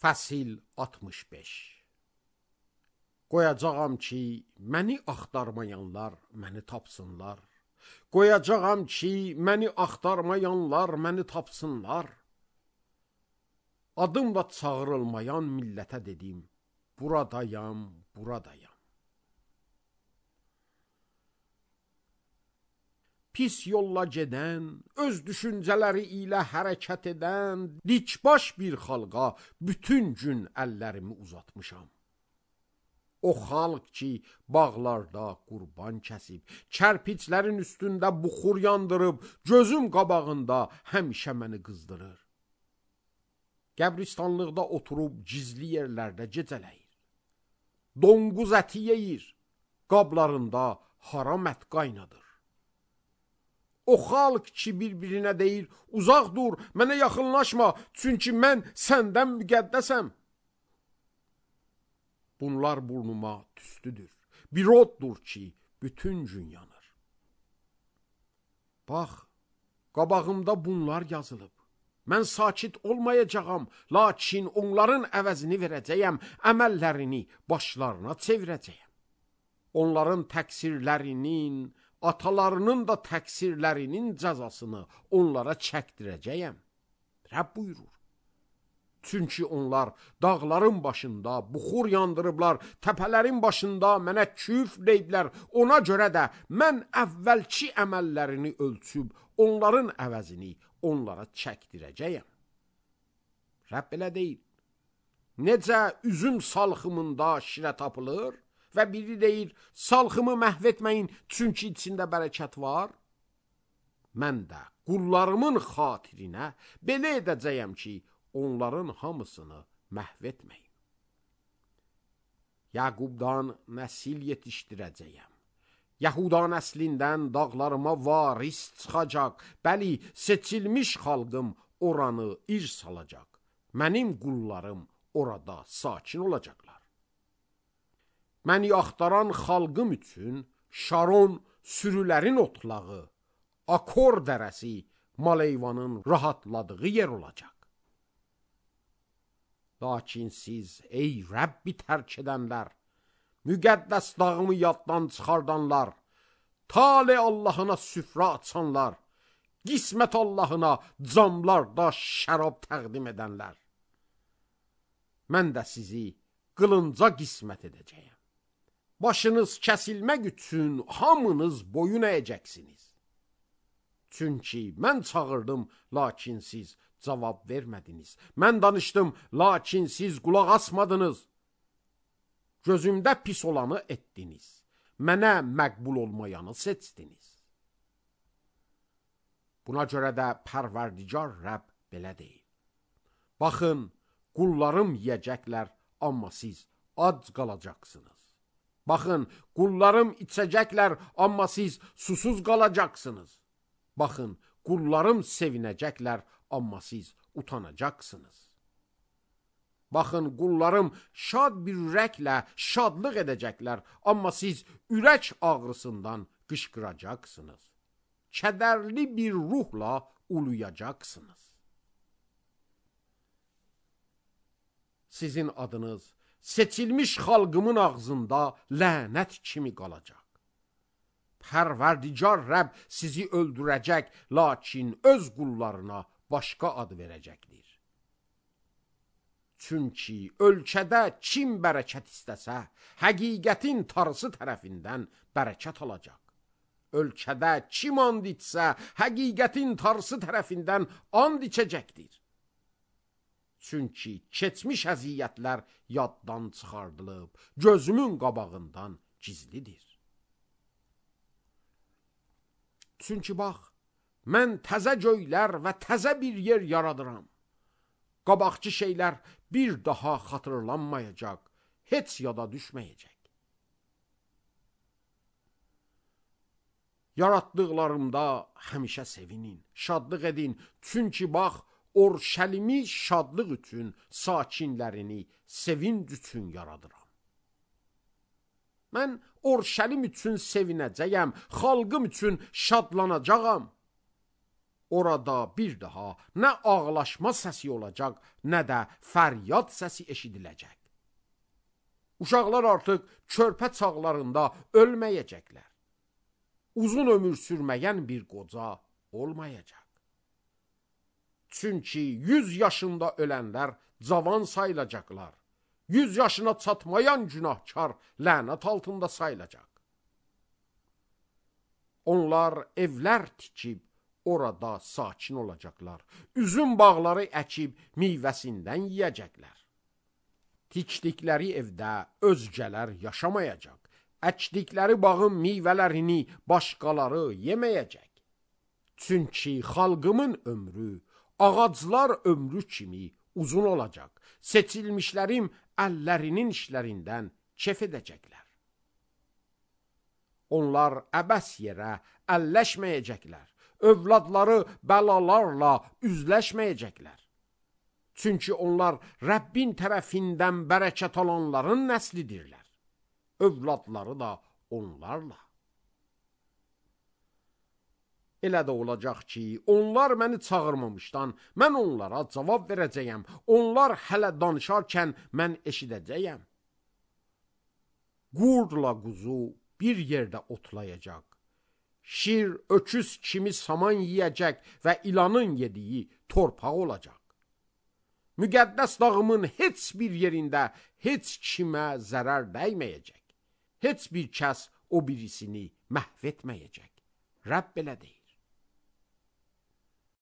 Fəsil 65. Qoyacağam ki, məni axtarmayanlar məni tapsınlar. Qoyacağam ki, məni axtarmayanlar məni tapsınlar. Adımla çağırılmayan millətə dedim, buradayam, buradayam. Pis yolla gedən, öz düşüncələri ilə hərəkət edən, dikbaş bir xalqa bütün gün əllərimi uzatmışam. O xalq ki, bağlarda qurban kəsib, kərpiçlərin üstündə buxur yandırıb, gözüm qabağında həmişə məni qızdırır. Qəbristanlıqda oturub gizli yerlərdə gecələyir. Donquz əti yeyir, qablarında haram ət qaynadır. O xalq ki, bir-birinə deyir, uzaq dur, mənə yaxınlaşma, çünki mən səndən müqəddəsəm. Bunlar burnuma tüstüdür, bir oddur ki, bütün gün yanır. Bax, qabağımda bunlar yazılıb. Mən sakit olmayacağam, lakin onların əvəzini verəcəyəm, əməllərini başlarına çevirəcəyəm. Onların təqsirlərinin, atalarının da təqsirlərinin cəzasını onlara çəkdirəcəyəm. Rəbb buyurur. Çünki onlar dağların başında buxur yandırıblar, təpələrin başında mənə küfr deyiblər. Ona görə də mən əvvəlki əməllərini ölçüb, onların əvəzini onlara çəkdirəcəyəm. Rəbb belə deyir. Necə üzüm salxımında şirə tapılır və biri deyir, salxımı məhv etməyin, çünki içində bərəkət var. Mən də qullarımın xatirinə belə edəcəyəm ki, onların hamısını məhv etməyin. Yaqubdan nəsil yetişdirəcəyəm. Yahuda nəslindən dağlarıma varis çıxacaq. Bəli, seçilmiş xalqım oranı irz alacaq. Mənim qullarım orada sakin olacaqlar. Məni axtaran xalqım üçün Şaron sürülərin otlağı, Akor dərəsi Maleyvanın rahatladığı yer olacaq. Lakin siz, ey Rəbbi tərk edənlər, müqəddəs dağımı yaddan çıxardanlar, Tale Allahına süfrə açanlar, qismət Allahına camlarda şərab təqdim edənlər, mən də sizi qılınca qismət edəcəyəm. Başınız kəsilmək üçün hamınız boyun əyəcəksiniz. Çünki mən çağırdım, lakin siz cavab vermədiniz. Mən danışdım, lakin siz qulaq asmadınız. Gözümdə pis olanı etdiniz. Mənə məqbul olmayanı seçdiniz. Buna görə də Pərverdigar Rəbb belə deyir. Baxın, qullarım yeyəcəklər, amma siz ac qalacaqsınız. Baxın, qullarım içəcəklər, amma siz susuz qalacaqsınız. Baxın, qullarım sevinəcəklər, amma siz utanacaqsınız. Baxın, qullarım şad bir ürəklə şadlıq edəcəklər, amma siz ürək ağrısından qışqıracaqsınız. Kədərli bir ruhla uluyacaqsınız. Sizin adınız seçilmiş xalqımın ağzında lənət kimi qalacaq. Pərverdigar Rəbb sizi öldürəcək, lakin öz qullarına başqa ad verəcəkdir. Çünki ölkədə kim bərəkət istəsə, həqiqətin tarısı tərəfindən bərəkət alacaq. Ölkədə kim and içsə, həqiqətin tarısı tərəfindən and içəcəkdir. Çünki keçmiş əziyyətlər yaddan çıxardılıb, gözümün qabağından gizlidir. Çünki bax, mən təzə göylər və təzə bir yer yaradıram. Qabaqçı şeylər bir daha xatırlanmayacaq, heç yada düşməyəcək. Yaratdıqlarımda həmişə sevinin, şadlıq edin. Çünki bax, Orşəlimi şadlıq üçün, sakinlərini sevinc üçün yaradıram. Mən Orşəlim üçün sevinəcəyəm, xalqım üçün şadlanacağam. Orada bir daha nə ağlaşma səsi olacaq, nə də fəryad səsi eşidiləcək. Uşaqlar artıq körpə çağlarında ölməyəcəklər. Uzun ömür sürməyən bir qoca olmayacaq. Çünki 100 yaşında ölənlər cavan sayılacaqlar. 100 yaşına çatmayan günahkar lənət altında sayılacaq. Onlar evlər tikib orada sakin olacaqlar. Üzüm bağları əkib meyvəsindən yeyəcəklər. Tikdikləri evdə özgələr yaşamayacaq. Əkdikləri bağın meyvələrini başqaları yeməyəcək. Çünki xalqımın ömrü ağaclar ömrü kimi uzun olacaq. Seçilmişlərim əllərinin işlərindən kef edəcəklər. Onlar əbəs yerə əlləşməyəcəklər. Övladları bəlalarla üzləşməyəcəklər. Çünki onlar Rəbbin tərəfindən bərəkət alanların nəslidirlər. Övladları da onlarla. Elə də olacaq ki, onlar məni çağırmamışdan mən onlara cavab verəcəyəm. Onlar hələ danışarkən mən eşidəcəyəm. Qurdla quzu bir yerdə otlayacaq. Şir, öküz kimi saman yiyəcək və ilanın yediyi torpaq olacaq. Müqəddəs dağımın heç bir yerində heç kimə zərər dəyməyəcək. Heç bir kəs o birisini məhv etməyəcək. Rəbb belə deyir.